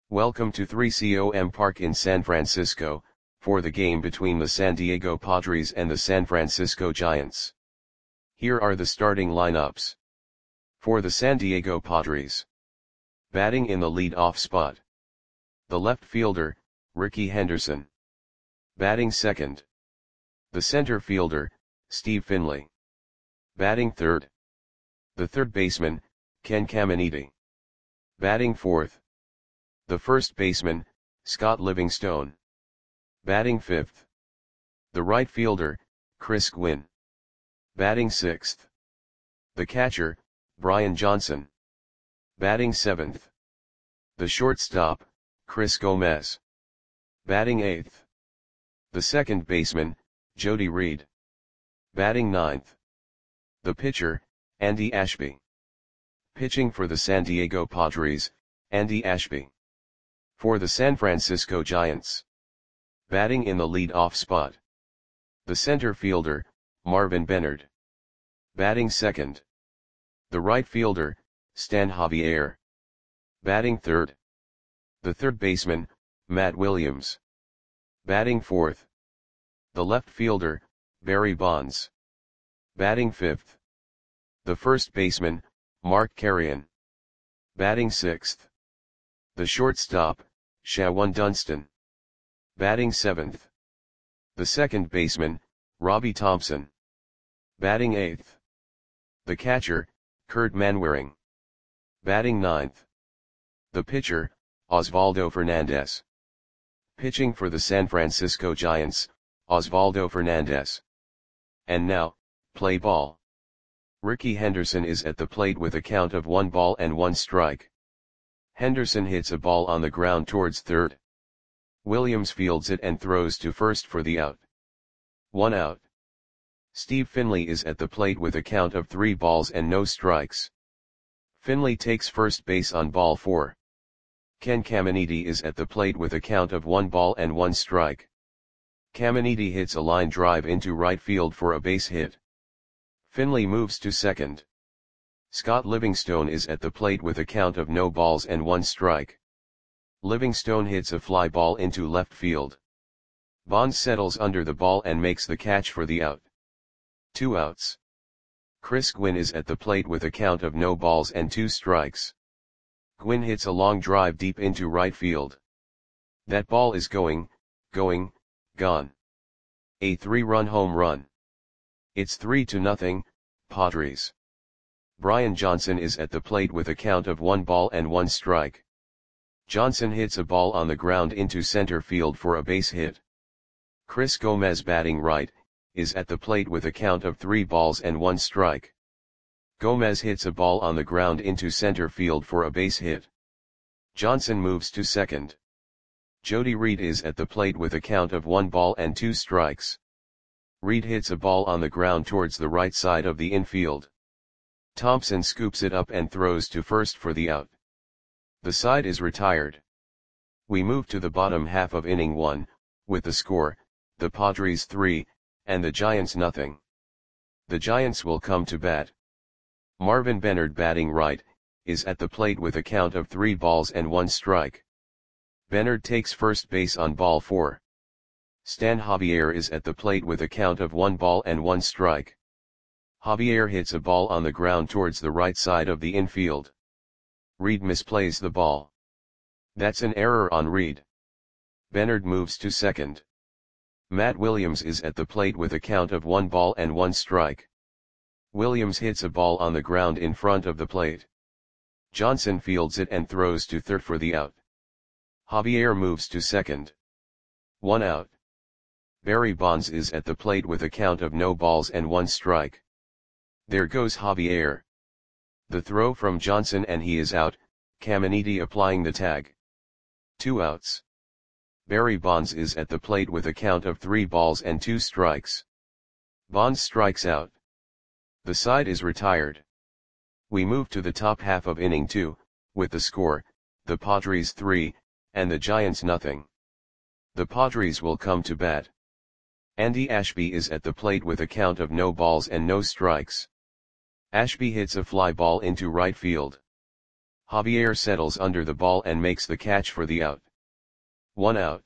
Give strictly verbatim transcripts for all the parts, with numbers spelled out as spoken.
Welcome to three com Park in San Francisco, for the game between the San Diego Padres and the San Francisco Giants. Here are the starting lineups. For the San Diego Padres. Batting in the lead-off spot. The left fielder, Rickey Henderson. Batting second. The center fielder, Steve Finley. Batting third. The third baseman, Ken Caminiti. Batting fourth. The first baseman, Scott Livingstone. Batting fifth. The right fielder, Chris Gwynn. Batting sixth. The catcher, Brian Johnson. Batting seventh. The shortstop, Chris Gomez. Batting eighth. The second baseman, Jody Reed. Batting ninth. The pitcher, Andy Ashby. Pitching for the San Diego Padres, Andy Ashby. For the San Francisco Giants. Batting in the lead-off spot. The center fielder, Marvin Bennard. Batting second. The right fielder, Stan Javier. Batting third. The third baseman, Matt Williams. Batting fourth. The left fielder, Barry Bonds. Batting fifth. The first baseman, Mark Carrion. Batting sixth. The shortstop, Shawan Dunston. Batting seventh. The second baseman, Robbie Thompson. Batting eighth. The catcher, Kurt Manwaring. Batting ninth. The pitcher, Osvaldo Fernandez. Pitching for the San Francisco Giants, Osvaldo Fernandez. And now, play ball. Rickey Henderson is at the plate with a count of one ball and one strike. Henderson hits a ball on the ground towards third. Williams fields it and throws to first for the out. One out. Steve Finley is at the plate with a count of three balls and no strikes. Finley takes first base on ball four. Ken Caminiti is at the plate with a count of one ball and one strike. Caminiti hits a line drive into right field for a base hit. Finley moves to second. Scott Livingstone is at the plate with a count of no balls and one strike. Livingstone hits a fly ball into left field. Bonds settles under the ball and makes the catch for the out. Two outs. Chris Gwynn is at the plate with a count of no balls and two strikes. Gwynn hits a long drive deep into right field. That ball is going, going, gone. A three-run home run. It's three to nothing, Padres. Brian Johnson is at the plate with a count of one ball and one strike. Johnson hits a ball on the ground into center field for a base hit. Chris Gomez, batting right, is at the plate with a count of three balls and one strike. Gomez hits a ball on the ground into center field for a base hit. Johnson moves to second. Jody Reed is at the plate with a count of one ball and two strikes. Reed hits a ball on the ground towards the right side of the infield. Thompson scoops it up and throws to first for the out. The side is retired. We move to the bottom half of inning one, with the score, the Padres three, and the Giants nothing. The Giants will come to bat. Marvin Bennard, batting right, is at the plate with a count of three balls and one strike. Bennard takes first base on ball four. Stan Javier is at the plate with a count of one ball and one strike. Javier hits a ball on the ground towards the right side of the infield. Reed misplays the ball. That's an error on Reed. Bennard moves to second. Matt Williams is at the plate with a count of one ball and one strike. Williams hits a ball on the ground in front of the plate. Johnson fields it and throws to third for the out. Javier moves to second. One out. Barry Bonds is at the plate with a count of no balls and one strike. There goes Javier. The throw from Johnson and he is out, Caminiti applying the tag. Two outs. Barry Bonds is at the plate with a count of three balls and two strikes. Bonds strikes out. The side is retired. We move to the top half of inning two, with the score, the Padres three, and the Giants nothing. The Padres will come to bat. Andy Ashby is at the plate with a count of no balls and no strikes. Ashby hits a fly ball into right field. Javier settles under the ball and makes the catch for the out. One out.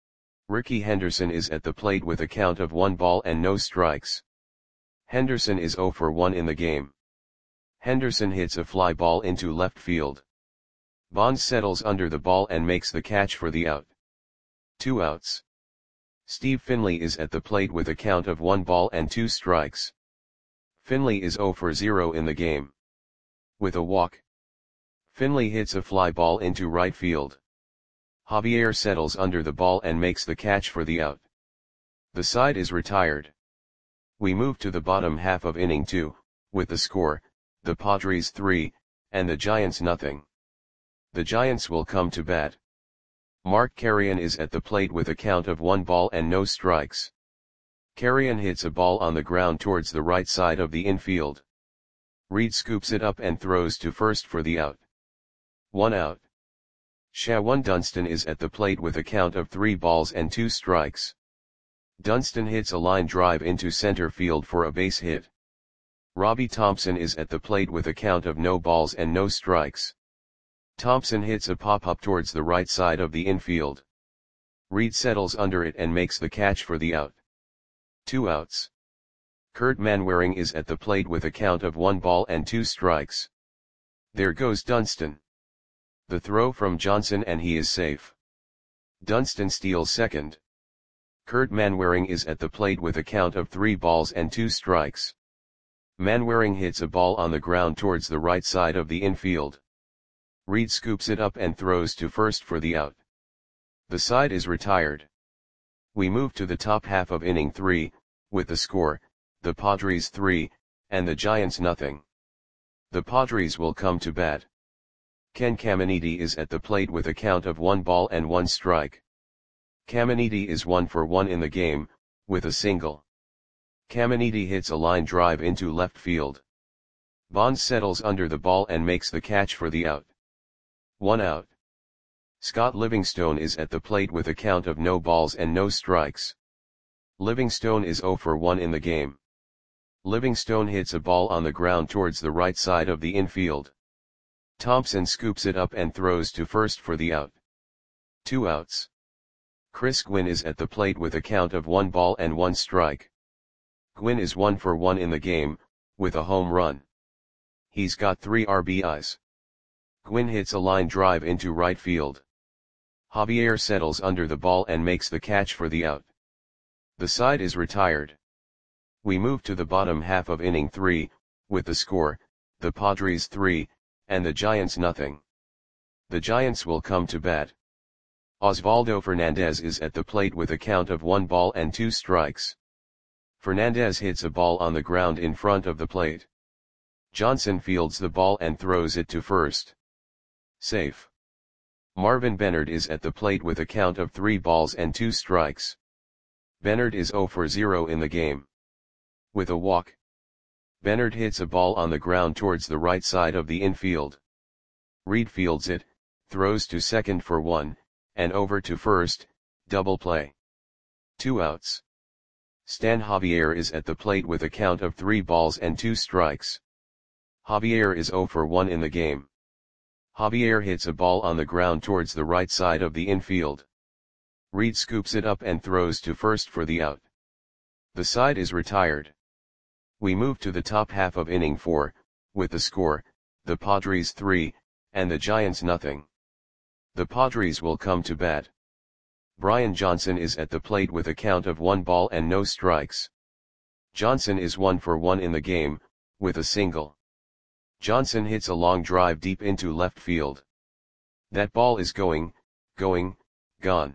Ricky Henderson is at the plate with a count of one ball and no strikes. Henderson is zero for one in the game. Henderson hits a fly ball into left field. Bonds settles under the ball and makes the catch for the out. Two outs. Steve Finley is at the plate with a count of one ball and two strikes. Finley is zero for zero in the game. With a walk, Finley hits a fly ball into right field. Javier settles under the ball and makes the catch for the out. The side is retired. We move to the bottom half of inning two, with the score, the Padres three, and the Giants nothing. The Giants will come to bat. Mark Carrion is at the plate with a count of one ball and no strikes. Carrion hits a ball on the ground towards the right side of the infield. Reed scoops it up and throws to first for the out. One out. Shawan Dunston is at the plate with a count of three balls and two strikes. Dunston hits a line drive into center field for a base hit. Robbie Thompson is at the plate with a count of no balls and no strikes. Thompson hits a pop-up towards the right side of the infield. Reed settles under it and makes the catch for the out. Two outs. Kurt Manwaring is at the plate with a count of one ball and two strikes. There goes Dunston. The throw from Johnson and he is safe. Dunston steals second. Kurt Manwaring is at the plate with a count of three balls and two strikes. Manwaring hits a ball on the ground towards the right side of the infield. Reed scoops it up and throws to first for the out. The side is retired. We move to the top half of inning three, with the score, the Padres three, and the Giants nothing. The Padres will come to bat. Ken Caminiti is at the plate with a count of one ball and one strike. Caminiti is one for one in the game, with a single. Caminiti hits a line drive into left field. Bonds settles under the ball and makes the catch for the out. One out. Scott Livingstone is at the plate with a count of no balls and no strikes. Livingstone is zero for one in the game. Livingstone hits a ball on the ground towards the right side of the infield. Thompson scoops it up and throws to first for the out. Two outs. Chris Gwynn is at the plate with a count of one ball and one strike. Gwynn is one for one in the game, with a home run. He's got three R B Is. Gwynn hits a line drive into right field. Javier settles under the ball and makes the catch for the out. The side is retired. We move to the bottom half of inning three, with the score, the Padres three, and the Giants nothing. The Giants will come to bat. Osvaldo Fernandez is at the plate with a count of one ball and two strikes. Fernandez hits a ball on the ground in front of the plate. Johnson fields the ball and throws it to first. Safe. Marvin Bennard is at the plate with a count of three balls and two strikes. Bennard is zero for zero in the game. With a walk, Bennard hits a ball on the ground towards the right side of the infield. Reed fields it, throws to second for one, and over to first, double play. Two outs. Stan Javier is at the plate with a count of three balls and two strikes. Javier is zero for one in the game. Javier hits a ball on the ground towards the right side of the infield. Reed scoops it up and throws to first for the out. The side is retired. We move to the top half of inning four, with the score, the Padres three, and the Giants nothing. The Padres will come to bat. Brian Johnson is at the plate with a count of one ball and no strikes. Johnson is one for one in the game, with a single. Johnson hits a long drive deep into left field. That ball is going, going, gone.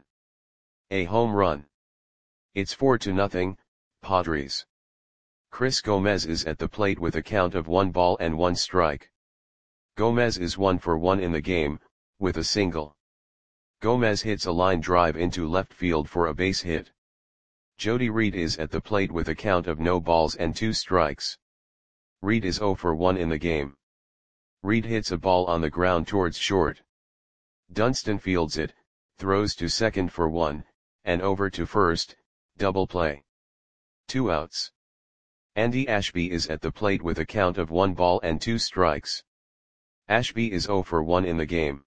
A home run. It's four to nothing, Padres. Chris Gomez is at the plate with a count of one ball and one strike. Gomez is one for one in the game, with a single. Gomez hits a line drive into left field for a base hit. Jody Reed is at the plate with a count of no balls and two strikes. Reed is zero for one in the game. Reed hits a ball on the ground towards short. Dunston fields it, throws to second for one, and over to first, double play. Two outs. Andy Ashby is at the plate with a count of one ball and two strikes. Ashby is zero for one in the game.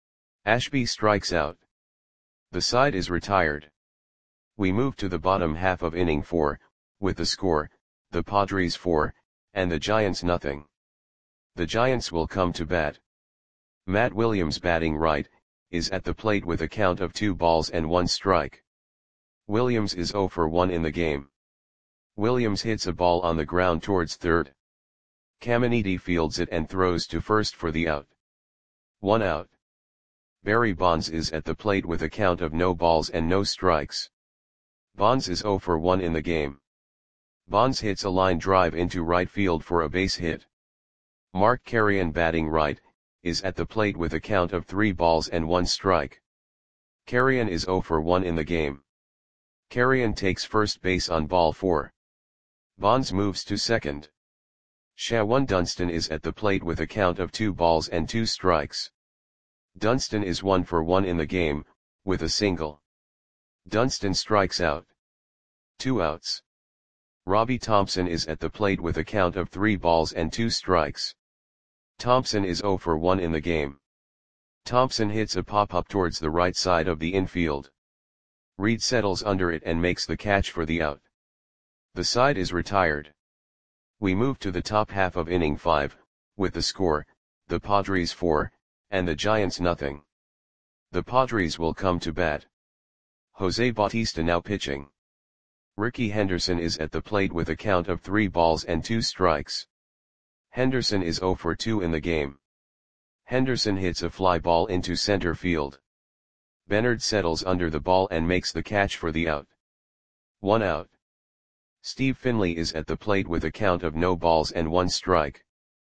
Ashby strikes out. The side is retired. We move to the bottom half of inning four, with the score, the Padres four, and the Giants nothing. The Giants will come to bat. Matt Williams, batting right, is at the plate with a count of two balls and one strike. Williams is zero for one in the game. Williams hits a ball on the ground towards third. Caminiti fields it and throws to first for the out. One out. Barry Bonds is at the plate with a count of no balls and no strikes. Bonds is zero for one in the game. Bonds hits a line drive into right field for a base hit. Mark Carrion, batting right, is at the plate with a count of three balls and one strike. Carrion is zero for one in the game. Carrion takes first base on ball four. Bonds moves to second. Shawan Dunston is at the plate with a count of two balls and two strikes. Dunston is one for one in the game, with a single. Dunston strikes out. Two outs. Robbie Thompson is at the plate with a count of three balls and two strikes. Thompson is zero for one in the game. Thompson hits a pop-up towards the right side of the infield. Reed settles under it and makes the catch for the out. The side is retired. We move to the top half of inning five, with the score, the Padres four, and the Giants nothing. The Padres will come to bat. Jose Bautista now pitching. Ricky Henderson is at the plate with a count of three balls and two strikes. Henderson is zero for two in the game. Henderson hits a fly ball into center field. Bernard settles under the ball and makes the catch for the out. One out. Steve Finley is at the plate with a count of no balls and one strike.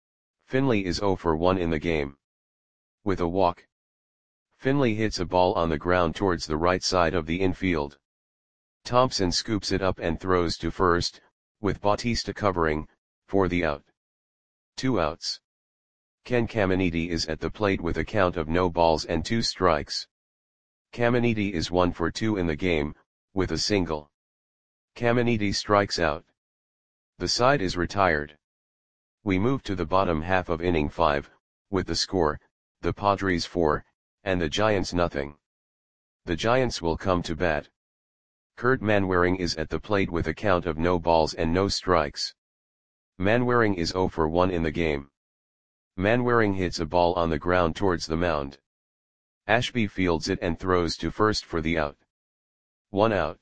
Finley is zero for one in the game. With a walk. Finley hits a ball on the ground towards the right side of the infield. Thompson scoops it up and throws to first, with Bautista covering, for the out. Two outs. Ken Caminiti is at the plate with a count of no balls and two strikes. Caminiti is one for two in the game, with a single. Caminiti strikes out. The side is retired. We move to the bottom half of inning five, with the score, the Padres four, and the Giants nothing. The Giants will come to bat. Kurt Manwaring is at the plate with a count of no balls and no strikes. Manwaring is zero for one in the game. Manwaring hits a ball on the ground towards the mound. Ashby fields it and throws to first for the out. One out.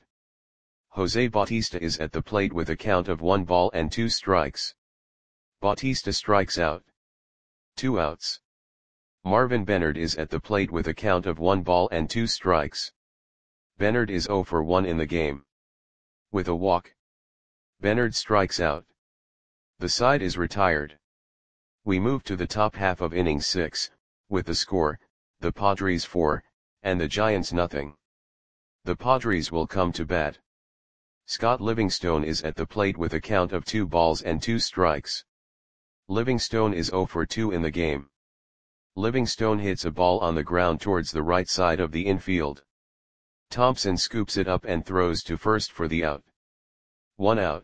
Jose Bautista is at the plate with a count of one ball and two strikes. Bautista strikes out. Two outs. Marvin Bernard is at the plate with a count of one ball and two strikes. Bernard is zero for one in the game. With a walk. Bernard strikes out. The side is retired. We move to the top half of inning six, with the score, the Padres four, and the Giants nothing. The Padres will come to bat. Scott Livingstone is at the plate with a count of two balls and two strikes. Livingstone is zero for two in the game. Livingstone hits a ball on the ground towards the right side of the infield. Thompson scoops it up and throws to first for the out. One out.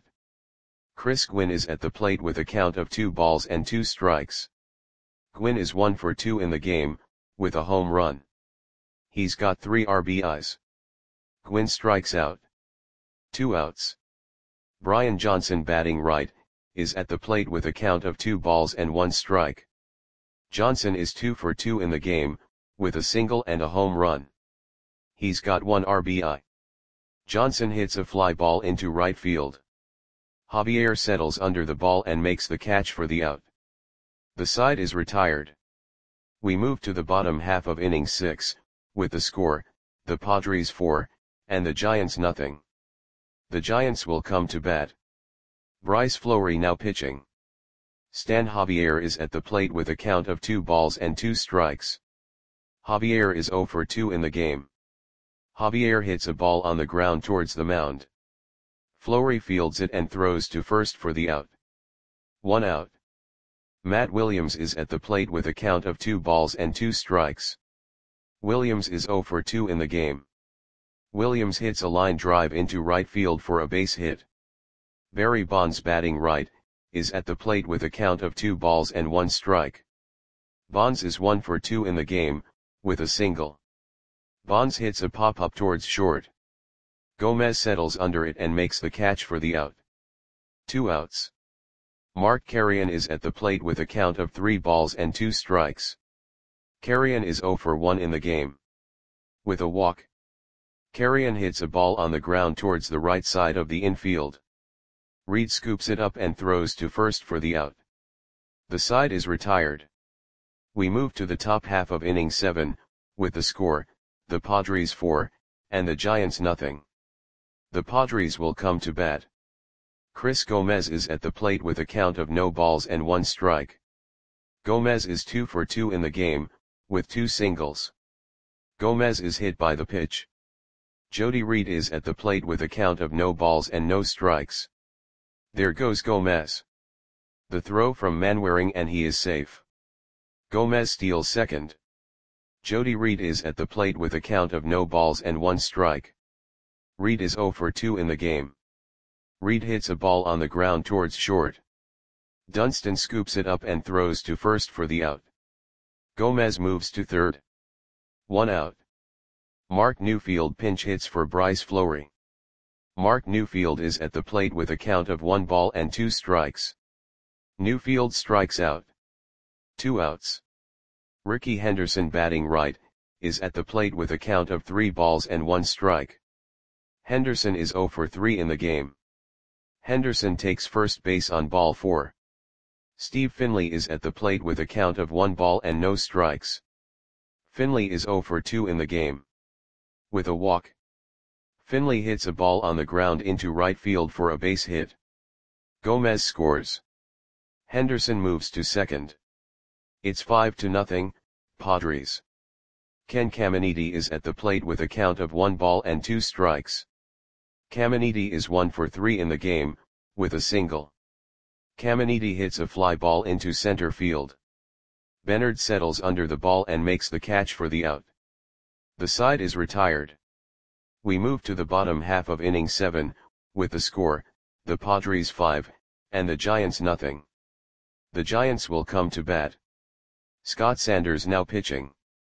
Chris Gwynn is at the plate with a count of two balls and two strikes. Gwynn is one for two in the game, with a home run. He's got three R B Is. Gwynn strikes out. Two outs. Brian Johnson, batting right, is at the plate with a count of two balls and one strike. Johnson is two for two in the game, with a single and a home run. He's got one R B I. Johnson hits a fly ball into right field. Javier settles under the ball and makes the catch for the out. The side is retired. We move to the bottom half of inning six, with the score, the Padres four, and the Giants nothing. The Giants will come to bat. Bryce Fleury now pitching. Stan Javier is at the plate with a count of two balls and two strikes. Javier is zero for two in the game. Javier hits a ball on the ground towards the mound. Fleury fields it and throws to first for the out. One out. Matt Williams is at the plate with a count of two balls and two strikes. Williams is zero for two in the game. Williams hits a line drive into right field for a base hit. Barry Bonds, batting right, is at the plate with a count of two balls and one strike. Bonds is one for two in the game, with a single. Bonds hits a pop-up towards short. Gomez settles under it and makes the catch for the out. Two outs. Mark Carrion is at the plate with a count of three balls and two strikes. Carrion is zero for one in the game. With a walk. Carrion hits a ball on the ground towards the right side of the infield. Reed scoops it up and throws to first for the out. The side is retired. We move to the top half of inning seven, with the score, the Padres four, and the Giants nothing. The Padres will come to bat. Chris Gomez is at the plate with a count of no balls and one strike. Gomez is two for two in the game, with two singles. Gomez is hit by the pitch. Jody Reed is at the plate with a count of no balls and no strikes. There goes Gomez. The throw from Manwaring and he is safe. Gomez steals second. Jody Reed is at the plate with a count of no balls and one strike. Reed is zero for two in the game. Reed hits a ball on the ground towards short. Dunston scoops it up and throws to first for the out. Gomez moves to third. One out. Mark Newfield pinch hits for Bryce Fleury. Mark Newfield is at the plate with a count of one ball and two strikes. Newfield strikes out. Two outs. Ricky Henderson batting right, is at the plate with a count of three balls and one strike. Henderson is zero for three in the game. Henderson takes first base on ball four. Steve Finley is at the plate with a count of one ball and no strikes. Finley is zero for two in the game. With a walk. Finley hits a ball on the ground into right field for a base hit. Gomez scores. Henderson moves to second. It's five to nothing, Padres. Ken Caminiti is at the plate with a count of one ball and two strikes. Caminiti is one for three in the game, with a single. Caminiti hits a fly ball into center field. Bernard settles under the ball and makes the catch for the out. The side is retired. We move to the bottom half of inning seven, with the score, the Padres five, and the Giants nothing. The Giants will come to bat. Scott Sanders now pitching.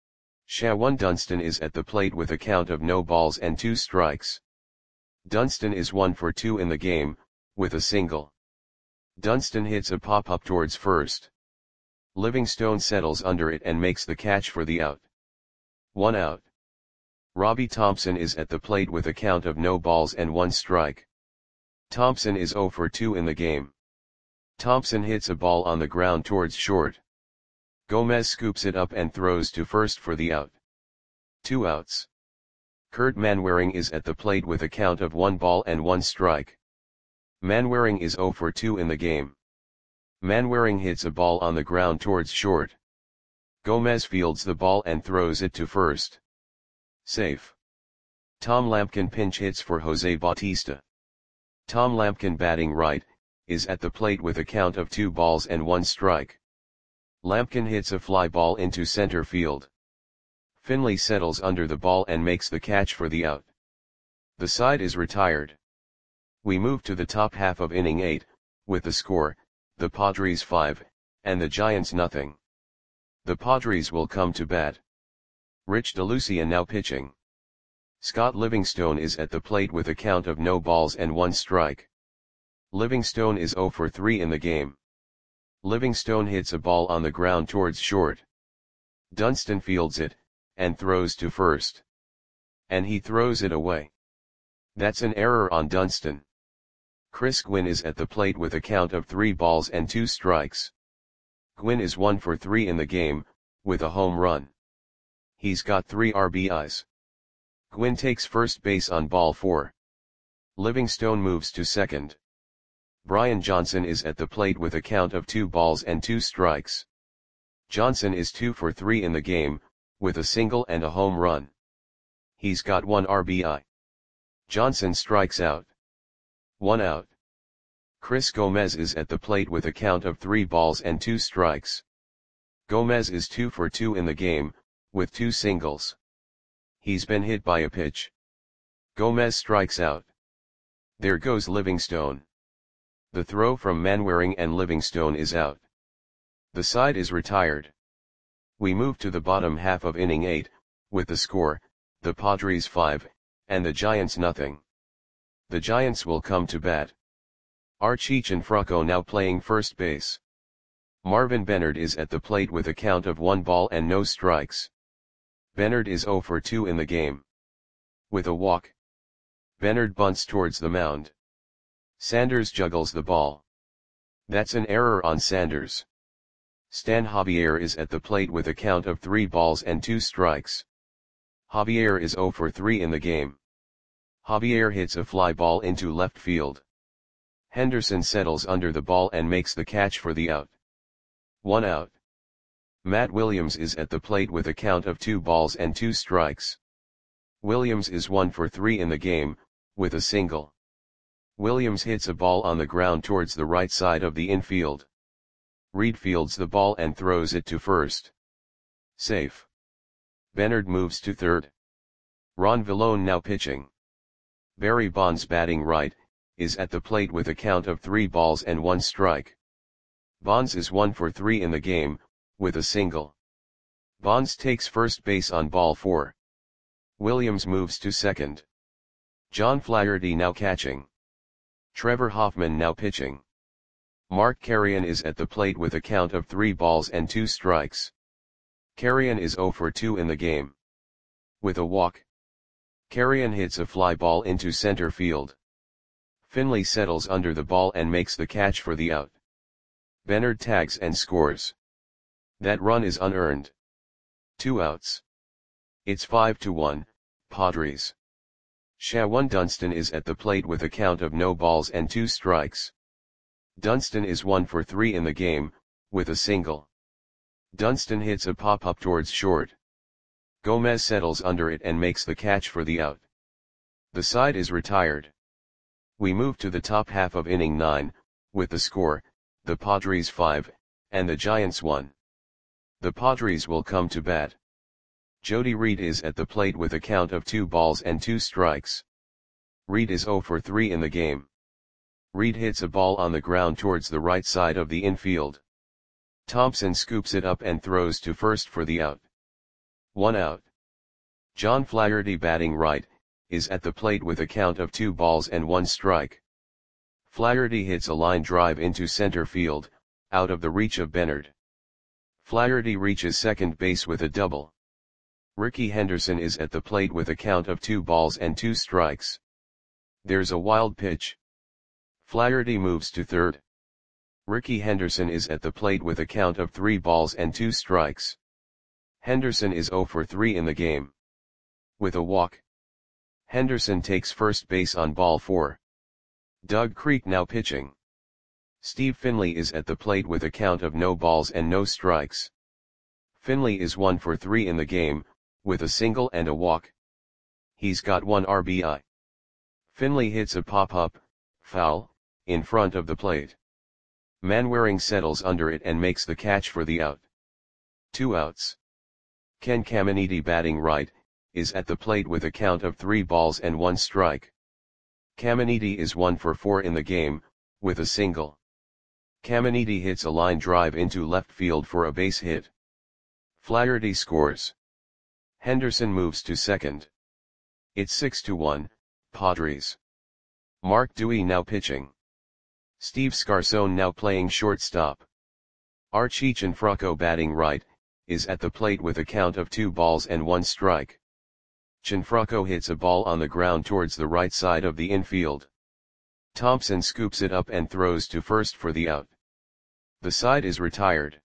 Shawan Dunston is at the plate with a count of no balls and two strikes. Dunston is one for two in the game, with a single. Dunston hits a pop-up towards first. Livingstone settles under it and makes the catch for the out. One out. Robbie Thompson is at the plate with a count of no balls and one strike. Thompson is zero for two in the game. Thompson hits a ball on the ground towards short. Gomez scoops it up and throws to first for the out. Two outs. Kurt Manwaring is at the plate with a count of one ball and one strike. Manwaring is zero for two in the game. Manwaring hits a ball on the ground towards short. Gomez fields the ball and throws it to first. Safe. Tom Lampkin pinch hits for Jose Bautista. Tom Lampkin batting right, is at the plate with a count of two balls and one strike. Lampkin hits a fly ball into center field. Finley settles under the ball and makes the catch for the out. The side is retired. We move to the top half of inning eight, with the score, the Padres five, and the Giants nothing. The Padres will come to bat. Rich DeLucia now pitching. Scott Livingstone is at the plate with a count of no balls and one strike. Livingstone is zero for three in the game. Livingstone hits a ball on the ground towards short. Dunston fields it, and throws to first. And he throws it away. That's an error on Dunston. Chris Gwynn is at the plate with a count of three balls and two strikes. Gwynn is one for three in the game, with a home run. He's got three R B Is. Gwynn takes first base on ball four. Livingstone moves to second. Brian Johnson is at the plate with a count of two balls and two strikes. Johnson is two for three in the game, with a single and a home run. He's got one R B I. Johnson strikes out. One out. Chris Gomez is at the plate with a count of three balls and two strikes. Gomez is two for two in the game, with two singles. He's been hit by a pitch. Gomez strikes out. There goes Livingstone. The throw from Manwaring and Livingstone is out. The side is retired. We move to the bottom half of inning eight, with the score, the Padres five, and the Giants nothing. The Giants will come to bat. Archie Cianfrocco now playing first base. Marvin Benard is at the plate with a count of one ball and no strikes. Benard is oh for two in the game. With a walk. Benard bunts towards the mound. Sanders juggles the ball. That's an error on Sanders. Stan Javier is at the plate with a count of three balls and two strikes. Javier is oh for three in the game. Javier hits a fly ball into left field. Henderson settles under the ball and makes the catch for the out. One out. Matt Williams is at the plate with a count of two balls and two strikes. Williams is one for three in the game, with a single. Williams hits a ball on the ground towards the right side of the infield. Reed fields the ball and throws it to first. Safe. Benard moves to third. Ron Villone now pitching. Barry Bonds batting right, is at the plate with a count of three balls and one strike. Bonds is one for three in the game, with a single. Bonds takes first base on ball four. Williams moves to second. John Flaherty now catching. Trevor Hoffman now pitching. Mark Carrion is at the plate with a count of three balls and two strikes. Carrion is oh for two in the game. With a walk. Carrion hits a fly ball into center field. Finley settles under the ball and makes the catch for the out. Benard tags and scores. That run is unearned. Two outs. It's five to one, Padres. Shawan Dunston is at the plate with a count of no balls and two strikes. Dunston is one for three in the game, with a single. Dunston hits a pop-up towards short. Gomez settles under it and makes the catch for the out. The side is retired. We move to the top half of inning nine, with the score, the Padres five, and the Giants one. The Padres will come to bat. Jody Reed is at the plate with a count of two balls and two strikes. Reed is oh for three in the game. Reed hits a ball on the ground towards the right side of the infield. Thompson scoops it up and throws to first for the out. One out. John Flaherty batting right, is at the plate with a count of two balls and one strike. Flaherty hits a line drive into center field, out of the reach of Benard. Flaherty reaches second base with a double. Ricky Henderson is at the plate with a count of two balls and two strikes. There's a wild pitch. Flaherty moves to third. Ricky Henderson is at the plate with a count of three balls and two strikes. Henderson is oh for three in the game. With a walk. Henderson takes first base on ball four. Doug Creek now pitching. Steve Finley is at the plate with a count of no balls and no strikes. Finley is one for three in the game, with a single and a walk. He's got one R B I. Finley hits a pop-up, foul, in front of the plate. Manwaring settles under it and makes the catch for the out. Two outs. Ken Caminiti batting right, is at the plate with a count of three balls and one strike. Caminiti is one for four in the game, with a single. Caminiti hits a line drive into left field for a base hit. Flaherty scores. Henderson moves to second. It's six to one, Padres. Mark Dewey now pitching. Steve Scarcone now playing shortstop. Archie Cianfrocco batting right, is at the plate with a count of two balls and one strike. Cianfrocco hits a ball on the ground towards the right side of the infield. Thompson scoops it up and throws to first for the out. The side is retired.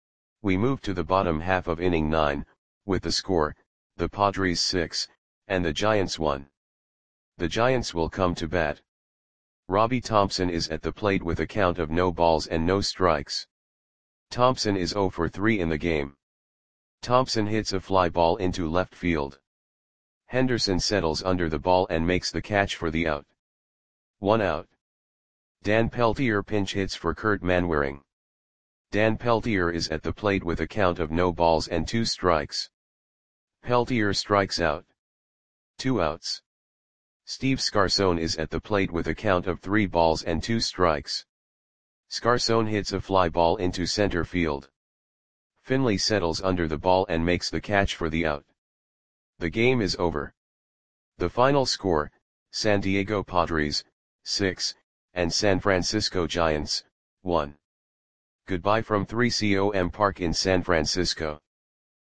We move to the bottom half of inning nine, with the score, the Padres six, and the Giants one. The Giants will come to bat. Robbie Thompson is at the plate with a count of no balls and no strikes. Thompson is oh for three in the game. Thompson hits a fly ball into left field. Henderson settles under the ball and makes the catch for the out. One out. Dan Peltier pinch hits for Kurt Manwaring. Dan Peltier is at the plate with a count of no balls and two strikes. Peltier strikes out. Two outs. Steve Scarcone is at the plate with a count of three balls and two strikes. Scarcone hits a fly ball into center field. Finley settles under the ball and makes the catch for the out. The game is over. The final score, San Diego Padres, six, and San Francisco Giants, one. Goodbye from three C O M Park in San Francisco.